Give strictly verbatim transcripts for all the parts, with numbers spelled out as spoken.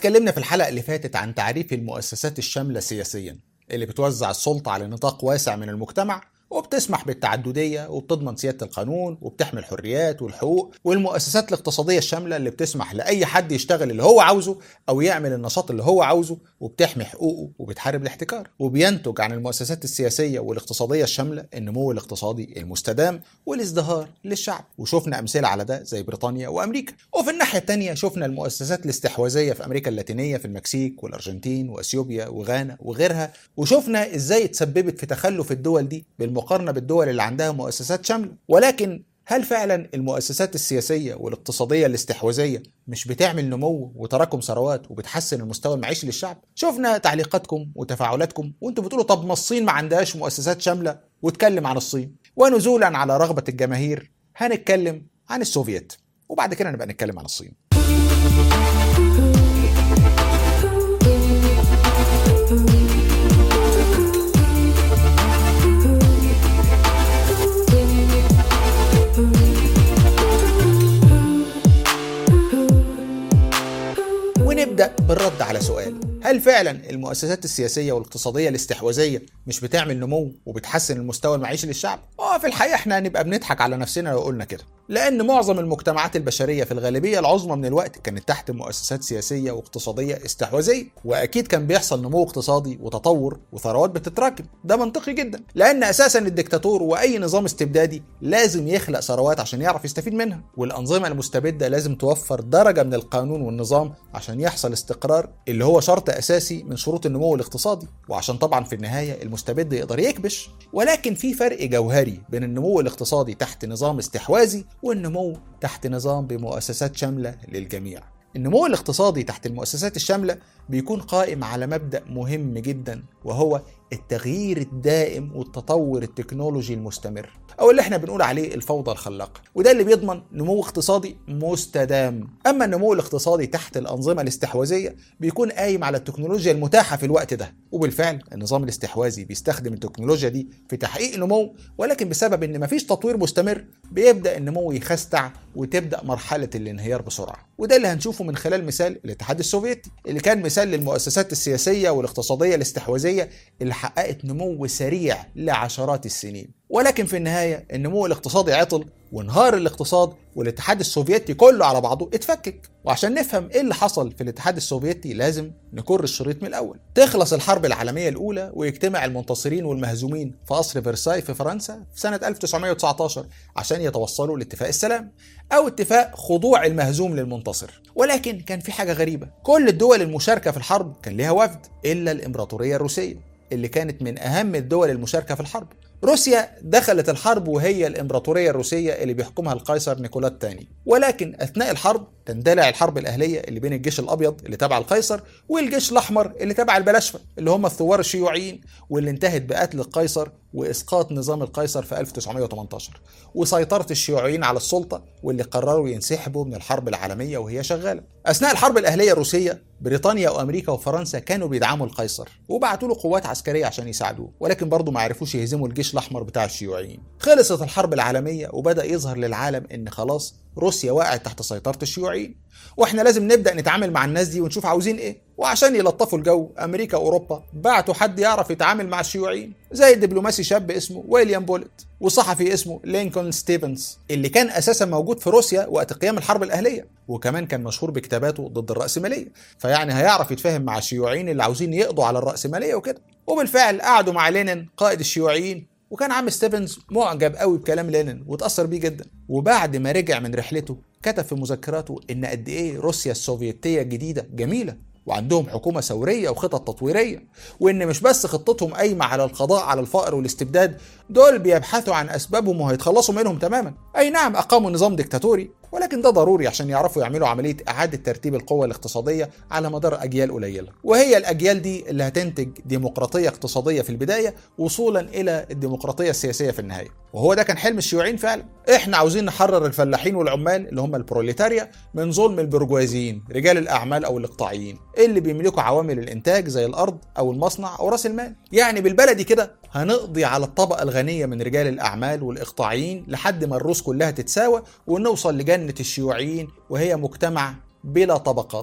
اتكلمنا في الحلقة اللي فاتت عن تعريف المؤسسات الشاملة سياسيا اللي بتوزع السلطة على نطاق واسع من المجتمع وبتسمح بالتعددية وبتضمن سيادة القانون وبتحمي الحريات والحقوق، والمؤسسات الاقتصادية الشاملة اللي بتسمح لأي حد يشتغل اللي هو عاوزه أو يعمل النشاط اللي هو عاوزه وبتحمي حقوقه وبتحارب الاحتكار. وبينتج عن المؤسسات السياسية والاقتصادية الشاملة النمو الاقتصادي المستدام والازدهار للشعب، وشفنا أمثلة على ده زي بريطانيا وأمريكا. وفي الناحية التانية شفنا المؤسسات الاستحواذية في أمريكا اللاتينية في المكسيك والأرجنتين وأثيوبيا وغانا وغيرها، وشفنا إزاي تسببت في تخلف الدول دي بالمقارنة بالدول اللي عندها مؤسسات شاملة. ولكن هل فعلا المؤسسات السياسية والاقتصادية الاستحواذية مش بتعمل نمو وتراكم ثروات وبتحسن المستوى المعيشي للشعب؟ شفنا تعليقاتكم وتفاعلاتكم وانتوا بتقولوا طب ما الصين ما عندهاش مؤسسات شاملة، واتكلم عن الصين. ونزولا على رغبة الجماهير هنتكلم عن السوفييت، وبعد كده نبقى نتكلم عن الصين. ونبدأ بالرد على سؤال: هل فعلا المؤسسات السياسية والاقتصادية الاستحواذية مش بتعمل نمو وبتحسن المستوى المعيشي للشعب؟ اه في الحقيقة احنا هنبقى بنضحك على نفسنا لو قلنا كده، لأن معظم المجتمعات البشرية في الغالبية العظمى من الوقت كانت تحت مؤسسات سياسية واقتصادية استحواذية، وأكيد كان بيحصل نمو اقتصادي وتطور وثروات بتتراكم. ده منطقي جدا، لأن أساسا الدكتاتور وأي نظام استبدادي لازم يخلق ثروات عشان يعرف يستفيد منها، والأنظمة المستبدة لازم توفر درجة من القانون والنظام عشان يحصل استقرار اللي هو شرط أساسي من شروط النمو الاقتصادي، وعشان طبعا في النهاية المستبد يقدر يكبش. ولكن في فرق جوهري بين النمو الاقتصادي تحت نظام استحواذي والنمو تحت نظام بمؤسسات شاملة للجميع. النمو الاقتصادي تحت المؤسسات الشاملة بيكون قائم على مبدأ مهم جدا، وهو التغيير الدائم والتطور التكنولوجي المستمر، أو اللي احنا بنقول عليه الفوضى الخلاقة، وده اللي بيضمن نمو اقتصادي مستدام. أما النمو الاقتصادي تحت الأنظمة الاستحواذية بيكون قايم على التكنولوجيا المتاحة في الوقت ده، وبالفعل النظام الاستحواذي بيستخدم التكنولوجيا دي في تحقيق نمو، ولكن بسبب إن مفيش تطوير مستمر بيبدأ النمو يخستع وتبدأ مرحلة الانهيار بسرعة. وده اللي هنشوفه من خلال مثال الاتحاد السوفيتي، اللي كان مثال للمؤسسات السياسية والاقتصادية الاستحواذية اللي حققت نمو سريع لعشرات السنين. ولكن في النهاية النمو الاقتصادي عطل وانهار الاقتصاد، والاتحاد السوفيتي كله على بعضه اتفكك. وعشان نفهم ايه اللي حصل في الاتحاد السوفيتي لازم نكر الشريط من الاول. تخلص الحرب العالمية الاولى ويجتمع المنتصرين والمهزومين في قصر فرساي في فرنسا في سنة ألف وتسعمائة وتسعة عشر عشان يتوصلوا لاتفاق السلام، او اتفاق خضوع المهزوم للمنتصر. ولكن كان في حاجة غريبة، كل الدول المشاركة في الحرب كان ليها وفد الا الامبراطورية الروسية اللي كانت من اهم الدول المشاركة في الحرب. روسيا دخلت الحرب وهي الإمبراطورية الروسية اللي بيحكمها القيصر نيكولا الثاني، ولكن أثناء الحرب تندلع الحرب الأهلية اللي بين الجيش الأبيض اللي تبع القيصر والجيش الأحمر اللي تبع البلاشفة اللي هم الثوار الشيوعيين، واللي انتهت بقتل القيصر وإسقاط نظام القيصر في ألف وتسعمائة وثمانية عشر وسيطرة الشيوعيين على السلطة، واللي قرروا ينسحبوا من الحرب العالمية وهي شغالة. أثناء الحرب الأهلية الروسية بريطانيا وأمريكا وفرنسا كانوا بيدعموا القيصر وبعتوا له قوات عسكرية عشان يساعدوه، ولكن برضه ما عرفوش يهزموا الجيش الأحمر بتاع الشيوعيين. خلصت الحرب العالمية وبدأ يظهر للعالم إن خلاص روسيا وقعت تحت سيطرة الشيوعيين، واحنا لازم نبدأ نتعامل مع الناس دي ونشوف عاوزين ايه. وعشان يلطفوا الجو امريكا واوروبا بعتوا حد يعرف يتعامل مع الشيوعيين، زي دبلوماسي شاب اسمه ويليام بولت وصحفي اسمه لينكولن ستيفنز اللي كان اساسا موجود في روسيا وقت قيام الحرب الاهليه، وكمان كان مشهور بكتاباته ضد الرأسمالية، فيعني هيعرف يتفاهم مع الشيوعيين اللي عاوزين يقضوا على الرأسمالية وكده. وبالفعل قعدوا مع لينين قائد الشيوعيين، وكان عم ستيفنز معجب قوي بكلام لينين وتأثر بيه جدا. وبعد ما رجع من رحلته كتب في مذكراته ان قد ايه روسيا السوفيتية الجديدة جميلة وعندهم حكومة ثورية وخطط تطويرية، وان مش بس خطتهم قايمة على القضاء على الفقر والاستبداد، دول بيبحثوا عن اسبابهم وهيتخلصوا منهم تماما. اي نعم اقاموا نظام ديكتاتوري، ولكن ده ضروري عشان يعرفوا يعملوا عملية إعادة ترتيب القوى الاقتصادية على مدار أجيال قليلة، وهي الأجيال دي اللي هتنتج ديمقراطية اقتصادية في البداية وصولا إلى الديمقراطية السياسية في النهاية. وهو ده كان حلم الشيوعيين فعلا. إحنا عاوزين نحرر الفلاحين والعمال اللي هم البروليتاريا من ظلم البرجوازيين رجال الأعمال أو الإقطاعيين اللي بيملكوا عوامل الإنتاج زي الأرض أو المصنع أو رأس المال. يعني بالبلدي كده هنقضي على الطبقة الغنية من رجال الأعمال والإقطاعيين لحد ما الروس كلها تتساوى ونوصل لجنة الشيوعيين وهي مجتمع بلا طبقات.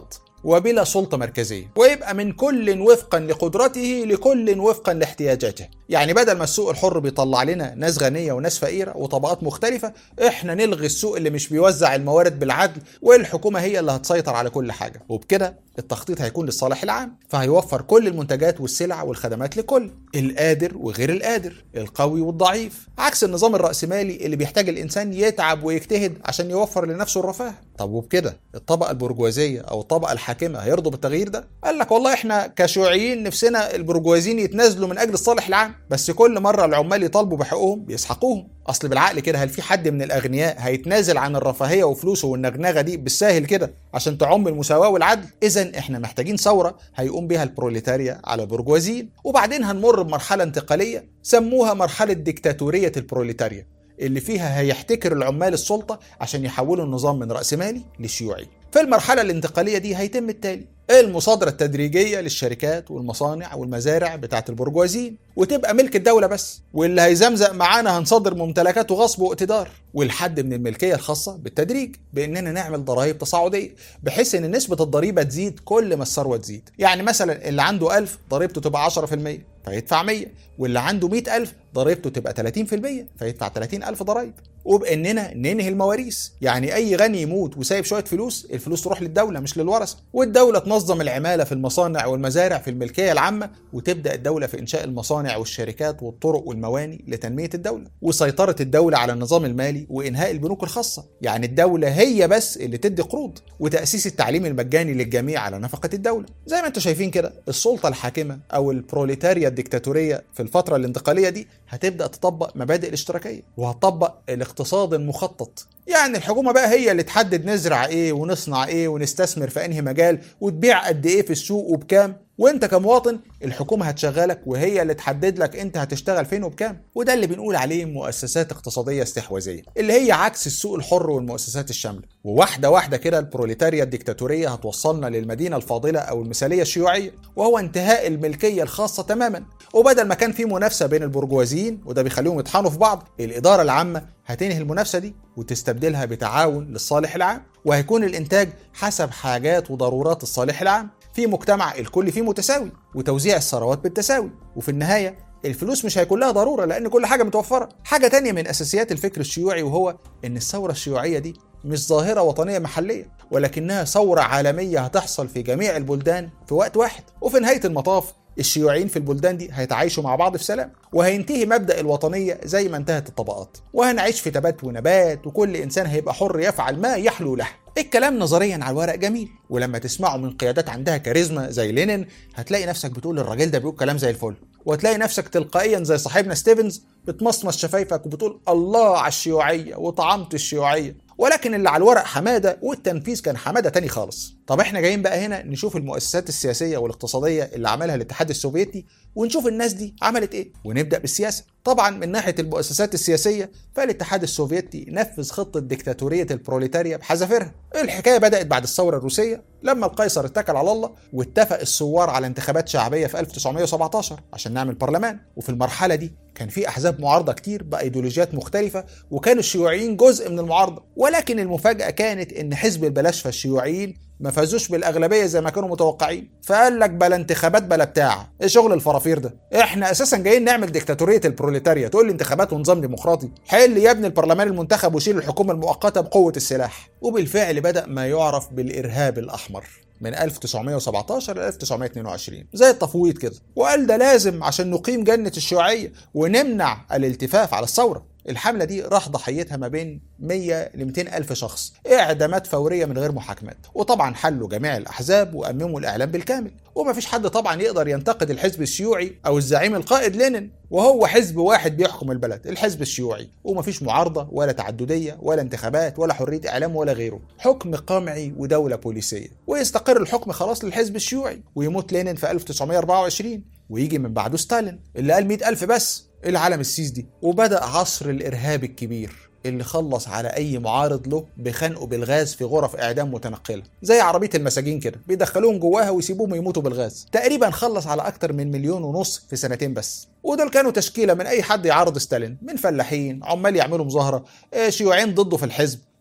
وبلا سلطة مركزية، ويبقى من كل وفقا لقدرته لكل وفقا لاحتياجاته. يعني بدل ما السوق الحر بيطلع لنا ناس غنية وناس فقيرة وطبقات مختلفة، احنا نلغي السوق اللي مش بيوزع الموارد بالعدل، والحكومة هي اللي هتسيطر على كل حاجة. وبكده التخطيط هيكون للصالح العام، فهيوفر كل المنتجات والسلع والخدمات لكل، القادر وغير القادر، القوي والضعيف، عكس النظام الرأسمالي اللي بيحتاج الإنسان يتعب ويجتهد عشان يوفر لنفسه الرفاه. طب وبكده الطبقة البرجوازية أو الطبقة الحاكمة هيرضوا بالتغيير ده؟ قال لك والله احنا كشيوعيين نفسنا البرجوازيين يتنازلوا من أجل الصالح العام، بس كل مرة العمال يطالبوا بحقوقهم بيسحقوهم. أصل بالعقل كده هل في حد من الأغنياء هيتنازل عن الرفاهية وفلوسه والنغنغة دي بالساهل كده عشان تعم المساواة والعدل؟ إذن احنا محتاجين ثورة هيقوم بها البروليتاريا على البرجوازيين، وبعدين هنمر بمرحلة انتقالية سموها مرحلة ديكتاتورية البروليتاريا، اللي فيها هيحتكر العمال السلطة عشان يحولوا النظام من رأسمالي لشيوعي. في المرحلة الانتقالية دي هيتم التالي: المصادرة التدريجية للشركات والمصانع والمزارع بتاعت البرجوازيين، وتبقى ملك الدولة بس، واللي هيزمزق معانا هنصدر ممتلكاته غصب واقتدار، والحد من الملكية الخاصة بالتدريج بإننا نعمل ضرائب تصاعدية بحيث إن نسبة الضريبة تزيد كل ما الثروة تزيد. يعني مثلا اللي عنده ألف ضريبته تبقى عشرة في المية فيدفع مية، واللي عنده مئة ألف ضريبته تبقى ثلاثين في المية فيدفع ثلاثين ألف ضرائب. وبإننا ننهي المواريث، يعني أي غني يموت وسايب شوية فلوس، الفلوس تروح للدولة مش للورثة، والدولة تنظم العمالة في المصانع والمزارع في الملكية العامة، وتبدأ الدولة في إنشاء المصانع والشركات والطرق والمواني لتنمية الدولة، وسيطرة الدولة على النظام المالي وإنهاء البنوك الخاصة. يعني الدولة هي بس اللي تدي قروض، وتأسيس التعليم المجاني للجميع على نفقة الدولة. زي ما انتم شايفين كده السلطة الحاكمة أو البروليتاريا الديكتاتورية في الفترة الانتقالية دي هتبدأ تطبق مبادئ الاشتراكية، وهتطبق الاقتصاد المخطط. يعني الحكومة بقى هي اللي تحدد نزرع ايه ونصنع ايه ونستثمر في انهي مجال وتبيع قد ايه في السوق وبكام، وانت كمواطن الحكومة هتشغلك وهي اللي تحدد لك انت هتشتغل فين وبكام. وده اللي بنقول عليه مؤسسات اقتصادية استحواذية، اللي هي عكس السوق الحر والمؤسسات الشاملة. وواحدة واحدة كده البروليتاريا الديكتاتورية هتوصلنا للمدينة الفاضلة او المثالية الشيوعية، وهو انتهاء الملكية الخاصة تماما. وبدل ما كان في منافسة بين البرجوازيين وده بيخليهم يطحنوا في بعض، الإدارة العامة هتنهي المنافسة دي وتستبدلها بتعاون للصالح العام، وهيكون الإنتاج حسب حاجات وضرورات الصالح العام في مجتمع الكل فيه متساوي، وتوزيع الثروات بالتساوي. وفي النهاية الفلوس مش هيكون لها ضرورة لأن كل حاجة متوفرة. حاجة تانية من أساسيات الفكر الشيوعي وهو إن الثورة الشيوعية دي مش ظاهرة وطنية محلية، ولكنها ثورة عالمية هتحصل في جميع البلدان في وقت واحد. وفي نهاية المطاف الشيوعيين في البلدان دي هيتعايشوا مع بعض في سلام، وهينتهي مبدأ الوطنية زي ما انتهت الطبقات، وهنعيش في تبات ونبات، وكل إنسان هيبقى حر يفعل ما يحلو له. الكلام نظريا على الورق جميل، ولما تسمعه من قيادات عندها كاريزما زي لينين هتلاقي نفسك بتقول الراجل ده بيقول كلام زي الفل، وهتلاقي نفسك تلقائيا زي صاحبنا ستيفنز بتمصمص شفايفك وبتقول الله على الشيوعية وطعامة الشيوعية. ولكن اللي على الورق حمادة والتنفيذ كان حمادة تاني خالص. طب احنا جايين بقى هنا نشوف المؤسسات السياسية والاقتصادية اللي عملها الاتحاد السوفيتي، ونشوف الناس دي عملت ايه، ونبدأ بالسياسة. طبعا من ناحية المؤسسات السياسية فالاتحاد السوفيتي نفذ خطة ديكتاتورية البروليتاريا بحذافيرها. الحكاية بدأت بعد الثورة الروسية لما القيصر اتكل على الله واتفق الثوار على انتخابات شعبية في ألف وتسعمائة وسبعة عشر عشان نعمل برلمان. وفي المرحلة دي كان في أحزاب معارضة كتير بأيديولوجيات مختلفة، وكانوا الشيوعيين جزء من المعارضة. ولكن المفاجأة كانت إن حزب البلاشفة الشيوعيين ما فازوش بالأغلبية زي ما كانوا متوقعين، فقال لك بلا انتخابات بلا بتاع، ايه شغل الفرافير ده؟ احنا اساسا جايين نعمل ديكتاتورية البروليتاريا، تقول لي انتخابات ونظام ديمقراطي؟ حل يا ابني البرلمان المنتخب وشيل الحكومة المؤقتة بقوة السلاح. وبالفعل بدأ ما يعرف بالإرهاب الأحمر من ألف وتسعمائة وسبعة عشر ل ألف وتسعمائة واثنين وعشرين، زي التفويض كده، وقال ده لازم عشان نقيم جنة الشيوعية ونمنع الالتفاف على الثورة. الحملة دي راح ضحيتها ما بين مئة ل مئتين ألف شخص، إعدامات فورية من غير محاكمات، وطبعا حلوا جميع الأحزاب وأمموا الإعلام بالكامل. وما فيش حد طبعا يقدر ينتقد الحزب الشيوعي أو الزعيم القائد لينين، وهو حزب واحد بيحكم البلد، الحزب الشيوعي، وما فيش معارضة ولا تعددية ولا انتخابات ولا حرية إعلام ولا غيره، حكم قمعي ودولة بوليسية. ويستقر الحكم خلاص للحزب الشيوعي، ويموت لينين في ألف وتسعمائة وأربعة وعشرين، ويجي من بعده ستالين اللي قال مئة ألف بس. العالم السيس دي، وبدأ عصر الإرهاب الكبير اللي خلص على أي معارض له بخنقه بالغاز في غرف إعدام متنقلة زي عربية المساجين كده، بيدخلوهم جواها ويسيبوهم يموتوا بالغاز. تقريبا خلص على أكتر من مليون ونص في سنتين بس. ودول كانوا تشكيلة من أي حد يعارض ستالين، من فلاحين، عمال يعملوا مظاهرة، شيوعيين ضده في الحزب،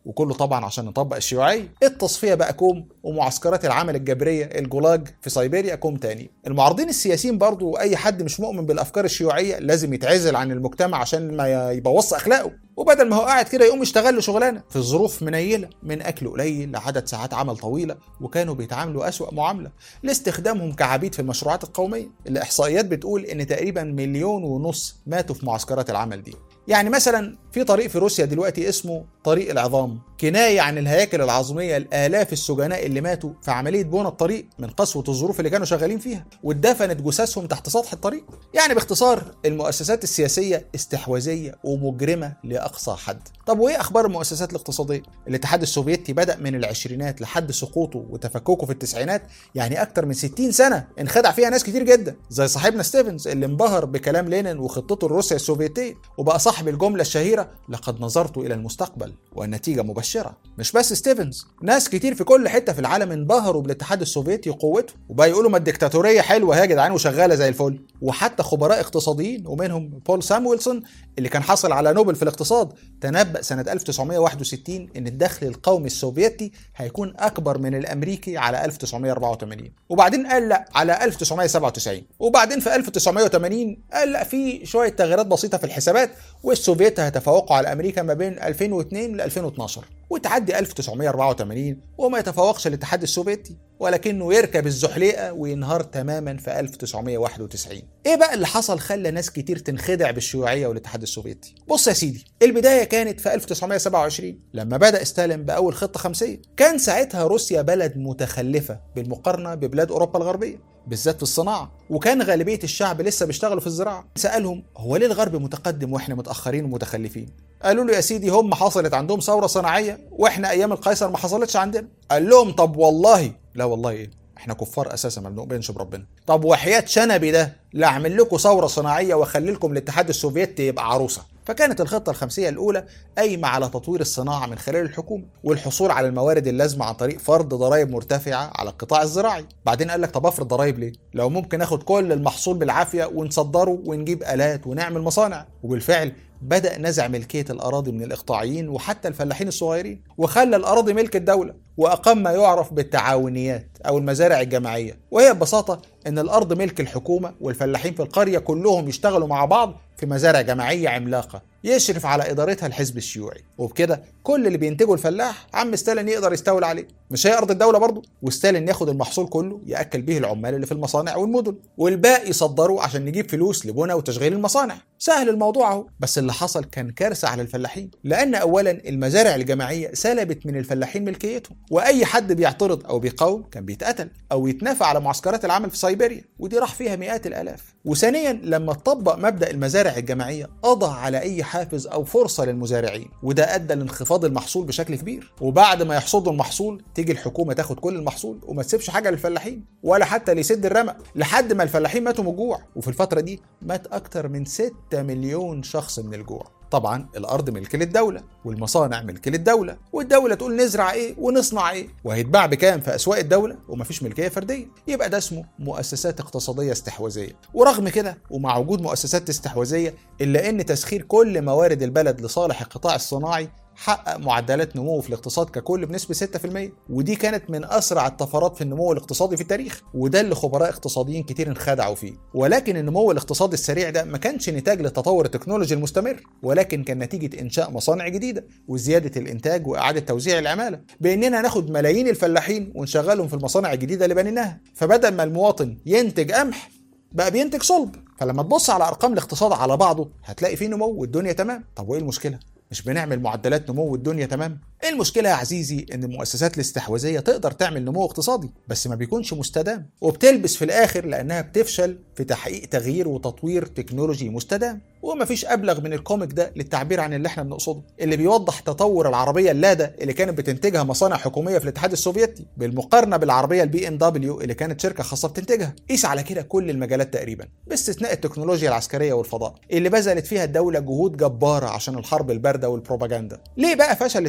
وكله طبعا عشان نطبق الشيوعيه. التصفيه بقى كوم، ومعسكرات العمل الجبريه الجولاج في سيبيريا كوم تاني. المعارضين السياسيين برضو واي حد مش مؤمن بالافكار الشيوعيه لازم يتعزل عن المجتمع عشان ما يبوظ اخلاقه، وبدل ما هو قاعد كده يقوم يشتغل له شغلانه في ظروف منيله، من اكل قليل لعدد ساعات عمل طويله، وكانوا بيتعاملوا اسوأ معامله لاستخدامهم كعبيد في المشروعات القوميه. الاحصائيات بتقول ان تقريبا مليون ونص ماتوا في معسكرات العمل دي. يعني مثلا في طريق في روسيا دلوقتي اسمه طريق العظام، كناية عن الهياكل العظمية الآلاف السجناء اللي ماتوا في عملية بناء الطريق من قسوة الظروف اللي كانوا شغالين فيها، واتدفنت جثثهم تحت سطح الطريق. يعني باختصار المؤسسات السياسية استحواذية ومجرمة لأقصى حد. طب وإيه أخبار المؤسسات الاقتصادية؟ الاتحاد السوفيتي بدأ من العشرينات لحد سقوطه وتفككه في التسعينات، يعني أكتر من ستين سنة انخدع فيها ناس كتير جدا، زي صاحبنا ستيفنز اللي انبهر بكلام لينين وخطته لروسيا السوفيتية وبقى صاحب الجملة الشهيرة لقد نظرت إلى المستقبل والنتيجة مبشرة. مش بس ستيفنز، ناس كتير في كل حتة في العالم انبهروا بالاتحاد السوفيتي وقوته، وبقى يقولوا ما الديكتاتورية حلوة يا جدعان وشغالة زي الفل. وحتى خبراء اقتصاديين ومنهم بول سامويلسون اللي كان حاصل على نوبل في الاقتصاد تنبأ سنة ألف وتسعمائة وواحد وستين إن الدخل القومي السوفيتي هيكون أكبر من الأمريكي على ألف وتسعمائة وأربعة وثمانين، وبعدين قال لا على ألف وتسعمائة وسبعة وتسعين، وبعدين في ألف وتسعمائة وثمانين قال لا في شوية تغييرات بسيطة في الحسابات والسوفيت هيتفوقوا على أمريكا ما بين ألفين واثنين ل ألفين واثناشر، وتعدي ألف وتسعمائة وأربعة وثمانين وما يتفوقش الاتحاد السوفيتي ولكنه يركب الزحليقة وينهار تماما في ألف وتسعمائة وواحد وتسعين. ايه بقى اللي حصل خلى ناس كتير تنخدع بالشيوعية والاتحاد السوفيتي؟ بص يا سيدي، البداية كانت في ألف وتسعمائة وسبعة وعشرين لما بدأ ستالين بأول خطة خمسية. كان ساعتها روسيا بلد متخلفة بالمقارنة ببلاد أوروبا الغربية بالذات في الصناعة، وكان غالبية الشعب لسه بيشتغلوا في الزراعة. سألهم هو ليه الغرب متقدم واحنا متأخرين ومتخلفين؟ قالوا له يا سيدي هم حصلت عندهم ثورة صناعية واحنا ايام القيصر ما حصلتش عندنا. قال لهم طب والله لا والله ايه، احنا كفار اساسا ما بنؤمنش بربنا. طب وحياة شنبي ده لا اعمل لكم ثورة صناعية واخلي لكم الاتحاد السوفيتي يبقى عروسة. فكانت الخطة الخمسية الأولى قايمة على تطوير الصناعة من خلال الحكومة والحصول على الموارد اللازمة عن طريق فرض ضرائب مرتفعة على القطاع الزراعي. بعدين قال لك طب افرض ضرائب ليه؟ لو ممكن ناخد كل المحصول بالعافية ونصدره ونجيب آلات ونعمل مصانع. وبالفعل بدأ نزع ملكية الأراضي من الإقطاعيين وحتى الفلاحين الصغيرين، وخلى الأراضي ملك الدولة، وأقام ما يعرف بالتعاونيات أو المزارع الجماعية، وهي ببساطة إن الأرض ملك الحكومة والفلاحين في القرية كلهم يشتغلوا مع بعض في مزارع جماعية عملاقة يشرف على إدارتها الحزب الشيوعي، وبكده كل اللي بينتجه الفلاح عم ستالين يقدر يستولي عليه. مش هي أرض الدولة برضه؟ وستالين ياخد المحصول كله يأكل به العمال اللي في المصانع والمدن، والباقي يصدره عشان نجيب فلوس لبنى وتشغيل المصانع. سهل الموضوع اهو. بس اللي حصل كان كارثة على الفلاحين، لأن أولا المزارع الجماعية سلبت من الفلاحين ملكيتهم، وأي حد بيعترض أو بيقاوم كان بيتقتل أو يتنافى على معسكرات العمل في سيبيريا، ودي راح فيها مئات الآلاف. وثانيا لما تطبق مبدأ المزارع الجماعية قضى على أي حافز أو فرصة للمزارعين، وده أدى لانخفاض المحصول بشكل كبير. وبعد ما يحصدوا المحصول تيجي الحكومة تاخد كل المحصول وما تسيبش حاجة للفلاحين ولا حتى ليسد الرمق، لحد ما الفلاحين ماتوا من الجوع. وفي الفترة دي مات أكتر من ستة مليون شخص من الجوع. طبعا الارض ملك للدوله والمصانع ملك للدوله، والدوله تقول نزرع ايه ونصنع ايه وهيتباع بكام في اسواق الدوله ومفيش ملكيه فرديه. يبقى ده اسمه مؤسسات اقتصاديه استحواذيه. ورغم كده ومع وجود مؤسسات استحواذيه الا ان تسخير كل موارد البلد لصالح القطاع الصناعي حقق معدلات نمو في الاقتصاد ككل بنسبة ستة في المية، ودي كانت من أسرع الطفرات في النمو الاقتصادي في التاريخ، وده اللي خبراء اقتصاديين كتير انخدعوا فيه. ولكن النمو الاقتصادي السريع ده ما كانش نتاج للتطور التكنولوجي المستمر، ولكن كان نتيجة إنشاء مصانع جديدة وزيادة الإنتاج وإعادة توزيع العمالة، بإننا ناخد ملايين الفلاحين ونشغلهم في المصانع الجديدة اللي بنيناها. فبدل ما المواطن ينتج قمح بقى بينتج صلب. فلما تبص على أرقام الاقتصاد على بعضه هتلاقي فيه نمو والدنيا تمام. طب وإيه المشكلة؟ مش بنعمل معدلات نمو والدنيا تمام؟ ايه المشكلة يا عزيزي ان المؤسسات الاستحواذية تقدر تعمل نمو اقتصادي بس ما بيكونش مستدام، وبتلبس في الاخر لانها بتفشل في تحقيق تغيير وتطوير تكنولوجي مستدام. ومفيش ابلغ من الكوميك ده للتعبير عن اللي احنا بنقصده، اللي بيوضح تطور العربية اللادا اللي كانت بتنتجها مصانع حكومية في الاتحاد السوفيتي بالمقارنة بالعربية البي ام دبليو اللي كانت شركة خاصة بتنتجها. قيس على كده كل المجالات تقريبا باستثناء التكنولوجيا العسكرية والفضاء اللي بذلت فيها الدولة جهود جبارة عشان الحرب الباردة والبروباغندا. ليه بقى فشل الاتحاد السوفيتي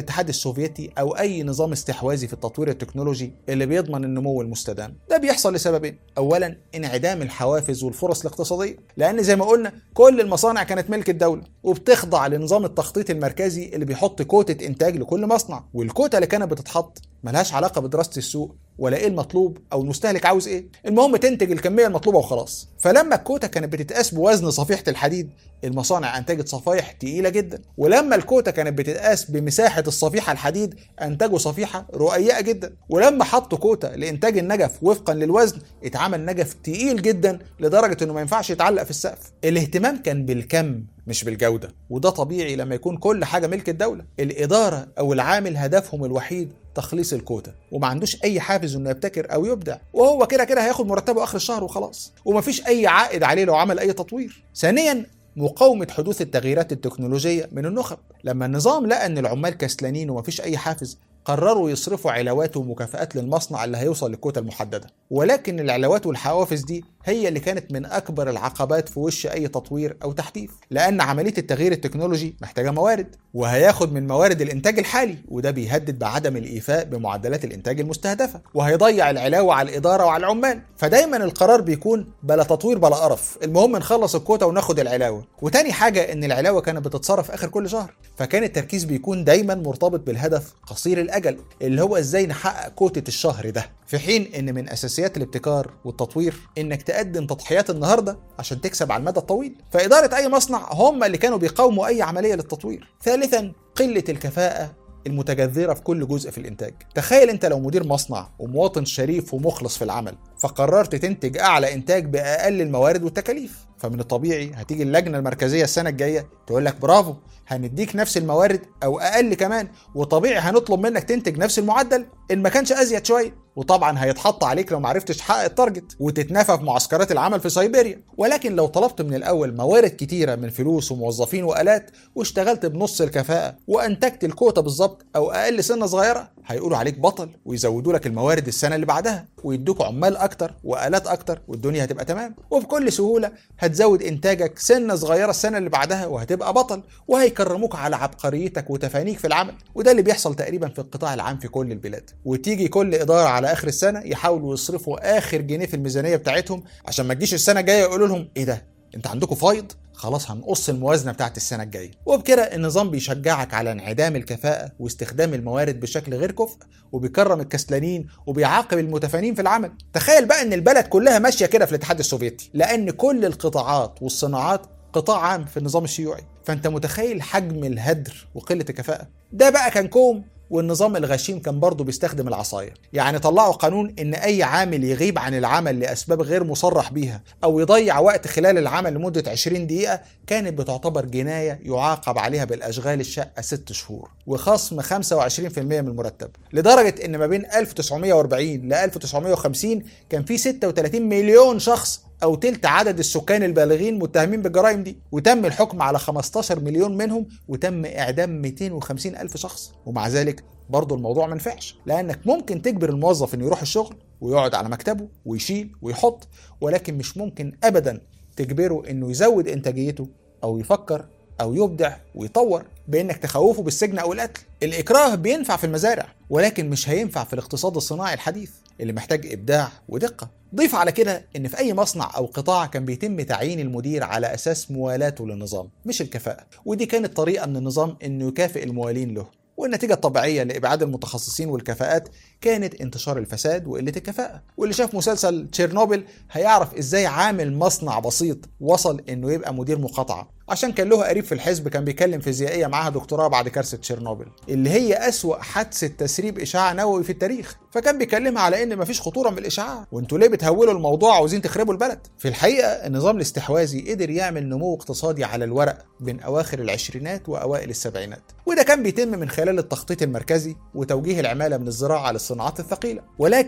السوفيتي أو أي نظام استحواذي في التطوير التكنولوجي اللي بيضمن النمو المستدام. ده بيحصل لسببين: أولا انعدام الحوافز والفرص الاقتصادية، لأن زي ما قلنا كل المصانع كانت ملك الدولة وبتخضع لنظام التخطيط المركزي اللي بيحط كوتة إنتاج لكل مصنع، والكوتة اللي كانت بتتحط ملهاش علاقة بدراسة السوق ولا ايه المطلوب او المستهلك عاوز ايه، المهم تنتج الكميه المطلوبه وخلاص. فلما الكوتا كانت بتتقاس بوزن صفيحه الحديد، المصانع انتجت صفائح تقيله جدا، ولما الكوتا كانت بتتقاس بمساحه الصفيحه الحديد انتجوا صفيحه رقيقه جدا، ولما حطوا كوتا لانتاج النجف وفقا للوزن اتعمل نجف تقيل جدا لدرجه انه ما ينفعش يتعلق في السقف. الاهتمام كان بالكم مش بالجوده، وده طبيعي لما يكون كل حاجه ملك الدوله. الاداره او العامل هدفهم الوحيد تخليص الكوتا، وما عندوش اي حافز انه يبتكر او يبدع، وهو كده كده هياخد مرتبه اخر الشهر وخلاص، ومفيش اي عائد عليه لو عمل اي تطوير. ثانيا مقاومة حدوث التغييرات التكنولوجية من النخب. لما النظام لقى ان العمال كسلانين ومفيش اي حافز، قرروا يصرفوا علاوات ومكافآت للمصنع اللي هيوصل للكوتا المحددة. ولكن العلاوات والحوافز دي هي اللي كانت من أكبر العقبات في وش أي تطوير أو تحديث، لأن عملية التغيير التكنولوجي محتاجة موارد، وهياخد من موارد الإنتاج الحالي، وده بيهدد بعدم الإيفاء بمعدلات الإنتاج المستهدفة، وهيضيع العلاوة على الإدارة وعلى العمال. فدايما القرار بيكون بلا تطوير بلا قرف، المهم نخلص الكوتا وناخد العلاوة. وتاني حاجة إن العلاوة كانت بتتصرف آخر كل شهر، فكان التركيز بيكون دايما مرتبط بالهدف قصير الأجل اللي هو إزاي نحقق كوتة الشهر ده، في حين إن من أساسيات الابتكار والتطوير إنك تقدم تضحيات النهارده عشان تكسب على المدى الطويل. فإدارة أي مصنع هم اللي كانوا بيقاوموا أي عملية للتطوير. ثالثا قلة الكفاءة المتجذرة في كل جزء في الإنتاج. تخيل أنت لو مدير مصنع ومواطن شريف ومخلص في العمل، فقررت تنتج أعلى إنتاج بأقل الموارد والتكاليف، فمن الطبيعي هتيجي اللجنة المركزية السنة الجاية تقول لك برافو، هنديك نفس الموارد أو أقل كمان، وطبيعي هنطلب منك تنتج نفس المعدل إن ما كانش أزيد شوية، وطبعا هيتحط عليك لو معرفتش تحقق التارجت وتتنافى في معسكرات العمل في سيبيريا. ولكن لو طلبت من الأول موارد كتيرة من فلوس وموظفين وآلات، واشتغلت بنص الكفاءة وأنتجت الكوتا بالظبط أو أقل سنة صغيرة، هيقولوا عليك بطل ويزودوا لك الموارد السنة اللي بعدها ويدوك عمال أكتر وآلات أكتر، والدنيا هتبقى تمام، وبكل سهولة هتزود إنتاجك سنة صغيرة السنة اللي بعدها وهتبقى بطل، وهيكرموك على عبقريتك وتفانيك في العمل. وده اللي بيحصل تقريبا في القطاع العام في كل البلاد. وتيجي كل إدارة على آخر السنة يحاولوا يصرفوا آخر جنيه في الميزانية بتاعتهم عشان ما تجيش السنة الجاية يقولوا لهم إيه ده؟ أنت عندكم فايض؟ خلاص هنقص الموازنة بتاعت السنة الجاية. وبكده النظام بيشجعك على انعدام الكفاءة واستخدام الموارد بشكل غير كفء، وبيكرم الكسلانين وبيعاقب المتفانين في العمل. تخيل بقى ان البلد كلها ماشية كده في الاتحاد السوفيتي، لان كل القطاعات والصناعات قطاع عام في النظام الشيوعي. فانت متخيل حجم الهدر وقلة الكفاءة. ده بقى كان كوم. والنظام الغشيم كان برضه بيستخدم العصاية، يعني طلعوا قانون ان اي عامل يغيب عن العمل لاسباب غير مصرح بيها او يضيع وقت خلال العمل لمدة عشرين دقيقة كانت بتعتبر جناية يعاقب عليها بالاشغال الشاقة ست شهور وخصم خمسة وعشرين بالمئة من المرتب. لدرجة ان ما بين ألف وتسعمئة وأربعين ل ألف وتسعمئة وخمسين كان في ستة وثلاثين مليون شخص او تلت عدد السكان البالغين متهمين بالجرائم دي، وتم الحكم على خمستاشر مليون منهم، وتم اعدام مئتين وخمسين الف شخص. ومع ذلك برضو الموضوع منفعش، لانك ممكن تجبر الموظف انه يروح الشغل ويقعد على مكتبه ويشيل ويحط، ولكن مش ممكن ابدا تجبره انه يزود انتاجيته او يفكر او يبدع ويطور بانك تخوفه بالسجن او القتل. الاكراه بينفع في المزارع، ولكن مش هينفع في الاقتصاد الصناعي الحديث اللي محتاج ابداع ودقة. ضيف على كده ان في اي مصنع او قطاع كان بيتم تعيين المدير على اساس موالاته للنظام مش الكفاءة، ودي كانت طريقة من النظام انه يكافئ الموالين له. والنتيجة الطبيعية لإبعاد المتخصصين والكفاءات كانت انتشار الفساد وقلة الكفاءة. واللي شاف مسلسل تشيرنوبل هيعرف إزاي عامل مصنع بسيط وصل إنه يبقى مدير مقاطعة، عشان كان له قريب في الحزب كان بيكلم فيزيائية معاها دكتوراه بعد كارثة تشيرنوبل اللي هي أسوأ حادثة تسريب إشعاع نووي في التاريخ. فكان بيكلمها على إن مفيش خطورة من الإشعاع، وانتوا ليه بتهولوا الموضوع وعاوزين تخربوا البلد. في الحقيقة النظام الاستحواذي قدر يعمل نمو اقتصادي على الورق بين أواخر العشرينات وأوائل السبعينات، وده كان بيتم من خلال التخطيط المركزي وتوجيه العمالة من الزراعة للصناعات الثقيلة. ولكن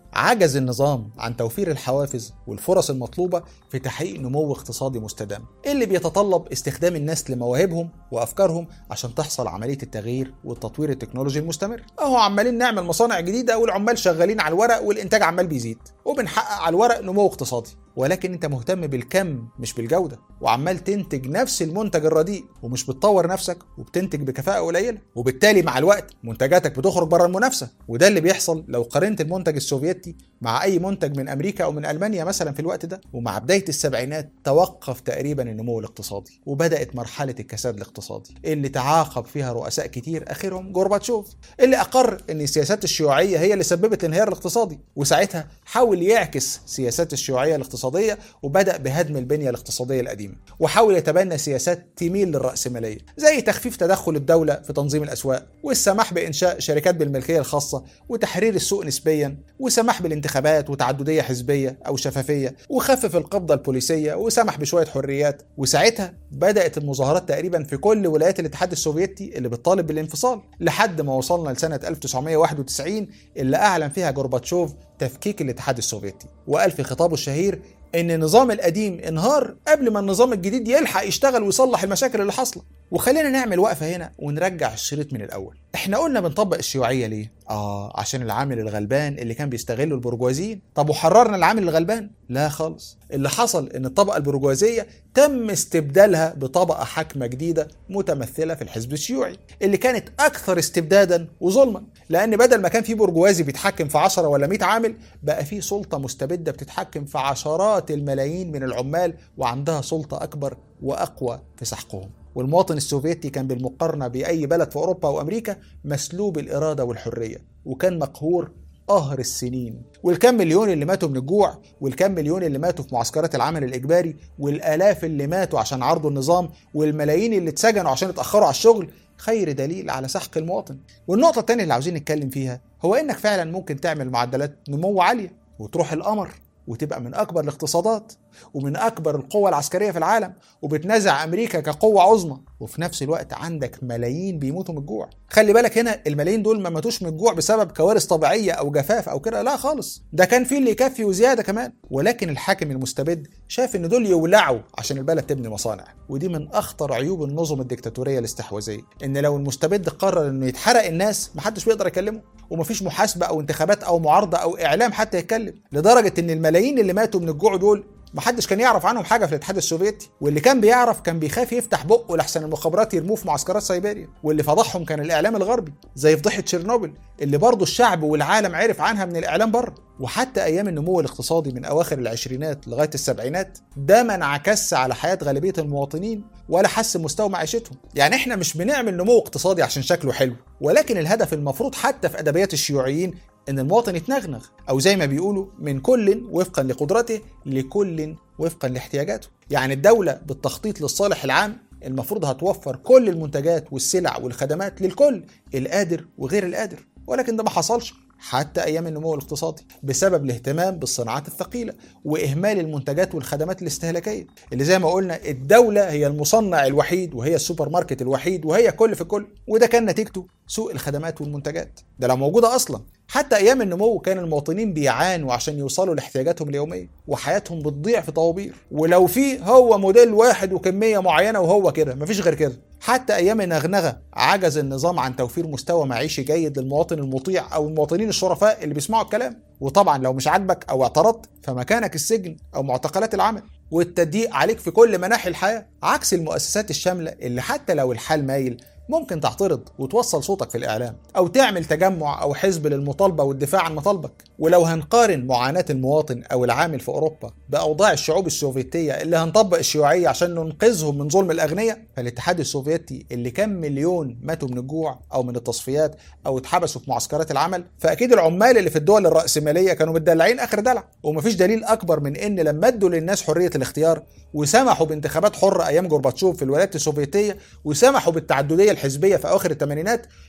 عجز النظام عن توفير الحوافز والفرص المطلوبة في تحقيق نمو اقتصادي مستدام اللي بيتطلب استخدام الناس لمواهبهم وأفكارهم عشان تحصل عملية التغيير والتطوير التكنولوجي المستمر. أهو عمالين نعمل مصانع جديدة والعمال شغالين على الورق والإنتاج عمال بيزيد وبنحقق على الورق نمو اقتصادي، ولكن انت مهتم بالكم مش بالجودة، وعمال تنتج نفس المنتج الرديء ومش بتطور نفسك وبتنتج بكفاءة قليلة، وبالتالي مع الوقت منتجاتك بتخرج بره المنافسة. وده اللي بيحصل لو قارنت المنتج السوفيتي مع اي منتج من امريكا او من المانيا مثلا في الوقت ده. ومع بداية السبعينات توقف تقريبا النمو الاقتصادي وبدأت مرحلة الكساد الاقتصادي اللي تعاقب فيها رؤساء كتير اخرهم جورباتشوف، اللي اقر ان السياسات الشيوعية هي اللي سببت الانهيار الاقتصادي، وساعتها حاول يعكس سياسات الشيوعية الاقتصادية وبدأ بهدم البنية الاقتصادية القديمة، وحاول يتبنى سياسات تميل للرأسمالية زي تخفيف تدخل الدولة في تنظيم الأسواق والسماح بإنشاء شركات بالملكية الخاصة وتحرير السوق نسبيا وسمح بالانتخابات وتعددية حزبية أو شفافية وخفف القبضة البوليسية وسمح بشوية حريات. وساعتها بدأت المظاهرات تقريبا في كل ولايات الاتحاد السوفيتي اللي بتطالب بالانفصال، لحد ما وصلنا لسنة ألف وتسعمائة وواحد وتسعين اللي أعلن فيها جورباتشوف تفكيك الاتحاد السوفيتي، وقال في خطابه الشهير ان النظام القديم انهار قبل ما النظام الجديد يلحق يشتغل ويصلح المشاكل اللي حاصله. وخلينا نعمل وقفه هنا ونرجع الشريط من الاول. احنا قلنا بنطبق الشيوعيه ليه؟ اه عشان العامل الغلبان اللي كان بيستغله البرجوازيين. طب وحررنا العامل الغلبان؟ لا خالص. اللي حصل ان الطبقه البرجوازيه تم استبدالها بطبقه حاكمه جديده متمثله في الحزب الشيوعي اللي كانت اكثر استبدادا وظلما، لان بدل ما كان في برجوازي بيتحكم في عشرة ولا مئة عامل، بقى في سلطه مستبده بتتحكم في عشرات الملايين من العمال وعندها سلطه اكبر واقوى في سحقهم. والمواطن السوفيتي كان بالمقارنة بأي بلد في أوروبا وأمريكا مسلوب الإرادة والحرية، وكان مقهور قهر السنين. والكم مليون اللي ماتوا من الجوع، والكم مليون اللي ماتوا في معسكرات العمل الإجباري، والآلاف اللي ماتوا عشان عرضوا النظام، والملايين اللي اتسجنوا عشان اتأخروا على الشغل، خير دليل على سحق المواطن. والنقطة الثانية اللي عاوزين نتكلم فيها هو إنك فعلا ممكن تعمل معدلات نمو عالية وتروح القمر وتبقى من أكبر الاقتصادات ومن أكبر القوى العسكرية في العالم وبتنازع أمريكا كقوة عظمى، وفي نفس الوقت عندك ملايين بيموتوا من الجوع. خلي بالك هنا الملايين دول ما ماتوش من الجوع بسبب كوارث طبيعية أو جفاف أو كده، لا خالص، ده كان في اللي يكفي وزيادة كمان. ولكن الحاكم المستبد شاف إن دول يولعوا عشان البلد تبني مصانع، ودي من أخطر عيوب النظم الديكتاتورية الاستحواذية، إن لو المستبد قرر إنه يتحرق الناس محدش بيقدر يكلمه، ومفيش محاسبة أو انتخابات أو معارضة أو إعلام حتى يتكلم، لدرجة إن الملايين اللي ماتوا من الجوع دول محدش كان يعرف عنهم حاجة في الاتحاد السوفيتي، واللي كان بيعرف كان بيخاف يفتح بقه لحسن المخابرات يرموه في معسكرات سيبيريا، واللي فضحهم كان الإعلام الغربي زي فضيحة تشيرنوبل اللي برضه الشعب والعالم عرف عنها من الإعلام بره. وحتى أيام النمو الاقتصادي من أواخر العشرينات لغاية السبعينات ده ما انعكسش على حياة غالبية المواطنين ولا حسن مستوى معيشتهم. يعني احنا مش بنعمل نمو اقتصادي عشان شكله حلو، ولكن الهدف المفروض حتى في أدبيات الشيوعيين إن المواطن يتنغنغ، أو زي ما بيقولوا من كل وفقا لقدرته لكل وفقا لاحتياجاته. يعني الدولة بالتخطيط للصالح العام المفروض هتوفر كل المنتجات والسلع والخدمات للكل، القادر وغير القادر، ولكن ده ما حصلش حتى أيام النمو الاقتصادي بسبب الاهتمام بالصناعات الثقيلة وإهمال المنتجات والخدمات الاستهلاكية اللي زي ما قلنا الدولة هي المصنع الوحيد وهي السوبر ماركت الوحيد وهي كل في كل، وده كان نتيجته سوق الخدمات والمنتجات ده لو موجودة أصلا. حتى أيام النمو كان المواطنين بيعانوا عشان يوصلوا لاحتياجاتهم اليومية وحياتهم بتضيع في طوابير، ولو في هو موديل واحد وكمية معينة وهو كده مفيش غير كده. حتى أيام النغنغة عجز النظام عن توفير مستوى معيشي جيد للمواطن المطيع أو المواطنين الشرفاء اللي بيسمعوا الكلام. وطبعا لو مش عاجبك أو اعترضت فمكانك السجن أو معتقلات العمل والتضييق عليك في كل مناحي الحياة، عكس المؤسسات الشاملة اللي حتى لو الحال مايل ممكن تعترض وتوصل صوتك في الإعلام أو تعمل تجمع أو حزب للمطالبة والدفاع عن مطالبك. ولو هنقارن معاناة المواطن أو العامل في أوروبا بأوضاع الشعوب السوفيتية اللي هنطبق الشيوعية عشان ننقذهم من ظلم الأغنياء، فالاتحاد السوفيتي اللي كم مليون ماتوا من الجوع أو من التصفيات أو اتحبسوا في معسكرات العمل، فأكيد العمال اللي في الدول الرأسمالية كانوا متدلعين آخر دلع. ومفيش دليل أكبر من إن لما ادوا للناس حرية الاختيار وسمحوا بانتخابات حرة أيام جورباتشوف في الولايات السوفيتية وسمحوا بالتعددية الحزبية في أواخر الثمانينات،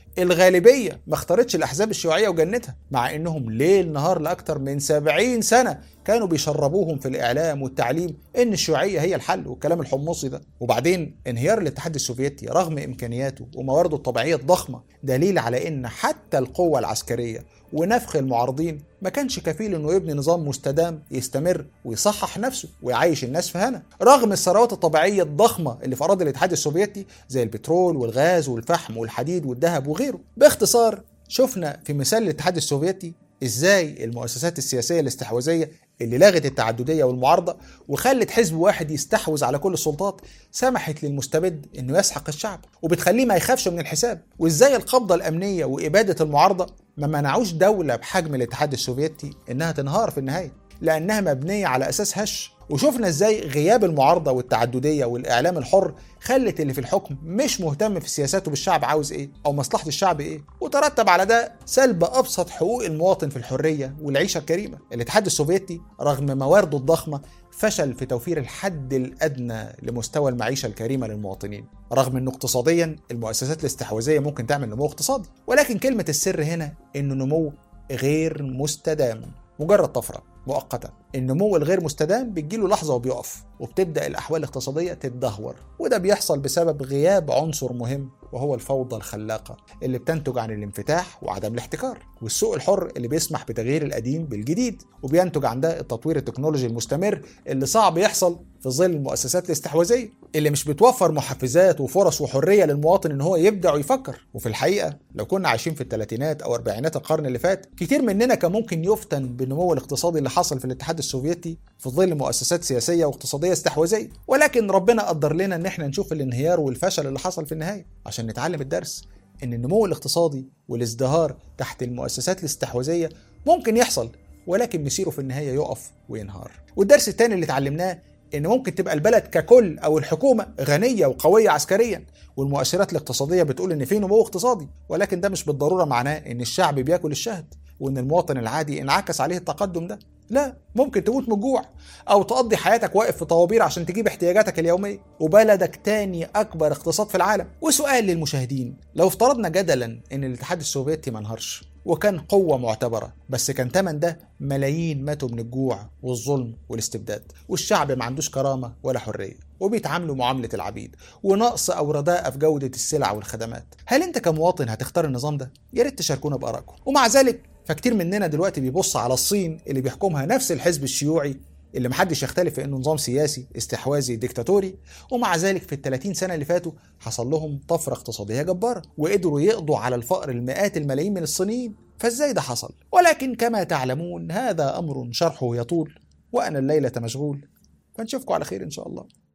الغالبية ما اختارتش الأحزاب الشيوعية وجنتها، مع إنهم ليل نهار لأكتر من سبعين سنة كانوا بيشربوهم في الإعلام والتعليم إن الشيوعية هي الحل والكلام الحمصي ده. وبعدين انهيار الاتحاد السوفيتي رغم إمكانياته وموارده الطبيعية الضخمة دليل على إن حتى القوة العسكرية ونفخ المعارضين ما كانش كفيل انه يبني نظام مستدام يستمر ويصحح نفسه ويعيش الناس في هنا، رغم الثروات الطبيعيه الضخمه اللي في اراضي الاتحاد السوفيتي زي البترول والغاز والفحم والحديد والذهب وغيره. باختصار شفنا في مثال الاتحاد السوفيتي ازاي المؤسسات السياسيه الاستحواذيه اللي لغت التعدديه والمعارضه وخلت حزب واحد يستحوذ على كل السلطات سمحت للمستبد انه يسحق الشعب وبتخليه ما يخافش من الحساب، وازاي القبضه الامنيه واباده المعارضه ما منعوش دوله بحجم الاتحاد السوفيتي انها تنهار في النهايه لانها مبنيه على اساس هش. وشوفنا ازاي غياب المعارضه والتعدديه والاعلام الحر خلت اللي في الحكم مش مهتم في سياساته بالشعب عاوز ايه او مصلحه الشعب ايه، وترتب على ده سلب ابسط حقوق المواطن في الحريه والعيشه الكريمه. الاتحاد السوفيتي رغم موارده الضخمه فشل في توفير الحد الادنى لمستوى المعيشه الكريمه للمواطنين، رغم انه اقتصاديا المؤسسات الاستحواذيه ممكن تعمل نمو اقتصادي، ولكن كلمه السر هنا انه نمو غير مستدام، مجرد طفره مؤقتة. النمو الغير مستدام بتجيله لحظة وبيقف وبتبدأ الأحوال الاقتصادية تتدهور، وده بيحصل بسبب غياب عنصر مهم وهو الفوضى الخلاقة اللي بتنتج عن الانفتاح وعدم الاحتكار، والسوق الحر اللي بيسمح بتغيير القديم بالجديد، وبينتج عن ده التطوير التكنولوجي المستمر اللي صعب يحصل في ظل المؤسسات الاستحواذية اللي مش بتوفر محفزات وفرص وحرية للمواطن ان هو يبدع ويفكر. وفي الحقيقة لو كنا عايشين في الثلاثينات او اربعينات القرن اللي فات كتير مننا كان ممكن يفتن بالنمو الاقتصادي اللي حصل في الاتحاد السوفيتي في ظل مؤسسات سياسية واقتصادية استحواذية، ولكن ربنا قدر لنا ان احنا نشوف الانهيار والفشل اللي حصل في النهاية عشان نتعلم الدرس ان النمو الاقتصادي والازدهار تحت المؤسسات الاستحواذية ممكن يحصل، ولكن مسيره في النهاية يقف وينهار. والدرس الثاني اللي اتعلمناه ان ممكن تبقى البلد ككل او الحكومة غنية وقوية عسكريا والمؤشرات الاقتصادية بتقول ان في نمو اقتصادي، ولكن ده مش بالضرورة معناه ان الشعب بياكل الشهد وان المواطن العادي انعكس عليه التقدم ده. لا، ممكن تموت من الجوع او تقضي حياتك واقف في طوابير عشان تجيب احتياجاتك اليومية وبلدك تاني اكبر اقتصاد في العالم. وسؤال للمشاهدين، لو افترضنا جدلا ان الاتحاد السوفيتي ما انهارش وكان قوة معتبرة، بس كان تمن ده ملايين ماتوا من الجوع والظلم والاستبداد، والشعب ما عندوش كرامة ولا حرية وبيتعاملوا معاملة العبيد ونقص أو رداءة في جودة السلع والخدمات، هل أنت كمواطن هتختار النظام ده؟ يا ريت تشاركونا بآرائكم. ومع ذلك فكتير مننا دلوقتي بيبص على الصين اللي بيحكمها نفس الحزب الشيوعي اللي محدش يختلف في انه نظام سياسي استحواذي ديكتاتوري، ومع ذلك في الثلاثين سنة اللي فاتوا حصل لهم طفرة اقتصادية جبارة وقدروا يقضوا على الفقر المئات الملايين من الصينيين. فازاي ده حصل؟ ولكن كما تعلمون هذا أمر شرحه يطول وأنا الليلة مشغول، فنشوفكم على خير إن شاء الله.